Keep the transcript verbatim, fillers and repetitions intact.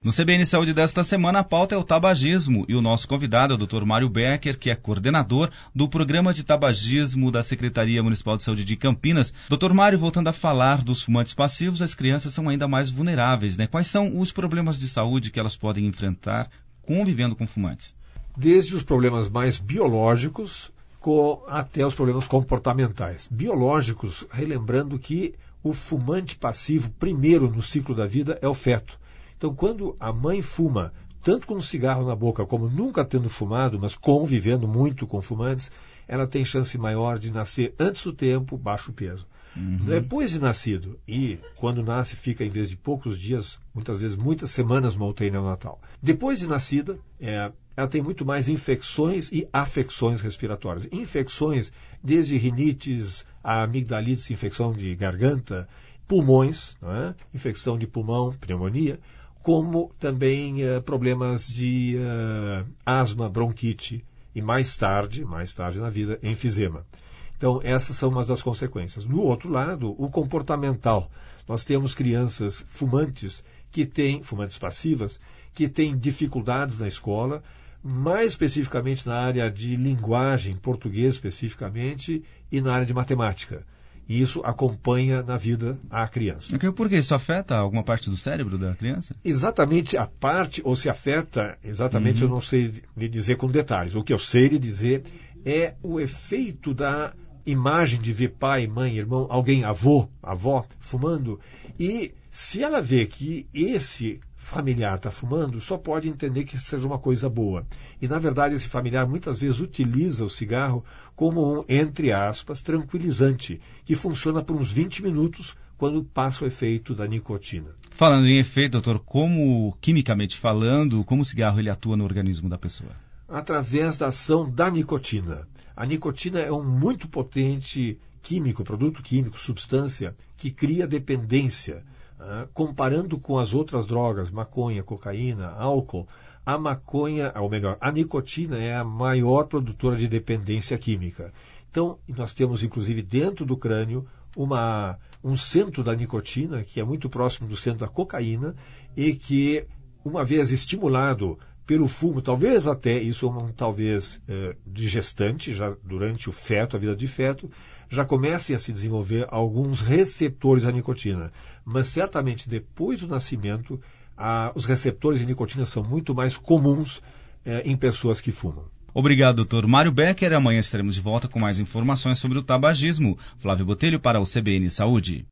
No C B N Saúde desta semana, a pauta é o tabagismo e o nosso convidado é o doutor Mário Becker, que é coordenador do Programa de Tabagismo da Secretaria Municipal de Saúde de Campinas. doutor Mário, voltando a falar dos fumantes passivos, as crianças são ainda mais vulneráveis, né? Quais são os problemas de saúde que elas podem enfrentar convivendo com fumantes? Desde os problemas mais biológicos com, até os problemas comportamentais. Biológicos, relembrando que o fumante passivo, primeiro no ciclo da vida, é o feto. Então, quando a mãe fuma, tanto com um cigarro na boca, como nunca tendo fumado, mas convivendo muito com fumantes, ela tem chance maior de nascer antes do tempo, baixo peso. Uhum. Depois de nascido, e quando nasce fica, em vez de poucos dias, muitas vezes muitas semanas no U T I neonatal. Depois de nascida, é, ela tem muito mais infecções e afecções respiratórias. Infecções desde rinites, a amigdalites, infecção de garganta, pulmões, não é? Infecção de pulmão, pneumonia, como também uh, problemas de uh, asma, bronquite e mais tarde, mais tarde na vida, enfisema. Então, essas são umas das consequências. No outro lado, o comportamental. Nós temos crianças fumantes, que têm, fumantes passivas, que têm dificuldades na escola, mais especificamente na área de linguagem, português especificamente, e na área de matemática. E isso acompanha na vida a criança. Por que isso afeta alguma parte do cérebro da criança? Exatamente a parte, ou se afeta, exatamente uhum. eu não sei lhe dizer com detalhes. O que eu sei lhe dizer é o efeito da imagem de ver pai, mãe, irmão, alguém, avô, avó, fumando. E se ela vê que esse familiar está fumando, só pode entender que seja uma coisa boa. E, na verdade, esse familiar muitas vezes utiliza o cigarro como um, entre aspas, tranquilizante, que funciona por uns vinte minutos quando passa o efeito da nicotina. Falando em efeito, doutor, como, quimicamente falando, como o cigarro ele atua no organismo da pessoa? Através da ação da nicotina. A nicotina é um muito potente químico, produto químico, substância, que cria dependência. Uh, comparando com as outras drogas, maconha, cocaína, álcool, a maconha, ou melhor, a nicotina é a maior produtora de dependência química. Então, nós temos, inclusive, dentro do crânio, uma, um centro da nicotina, que é muito próximo do centro da cocaína, e que, uma vez estimulado pelo fumo, talvez até, isso é um talvez eh, de gestante, já durante o feto, a vida de feto, já comecem a se desenvolver alguns receptores à nicotina. Mas certamente depois do nascimento, a, os receptores de nicotina são muito mais comuns eh, em pessoas que fumam. Obrigado, doutor Mário Becker. Amanhã estaremos de volta com mais informações sobre o tabagismo. Flávio Botelho para o C B N Saúde.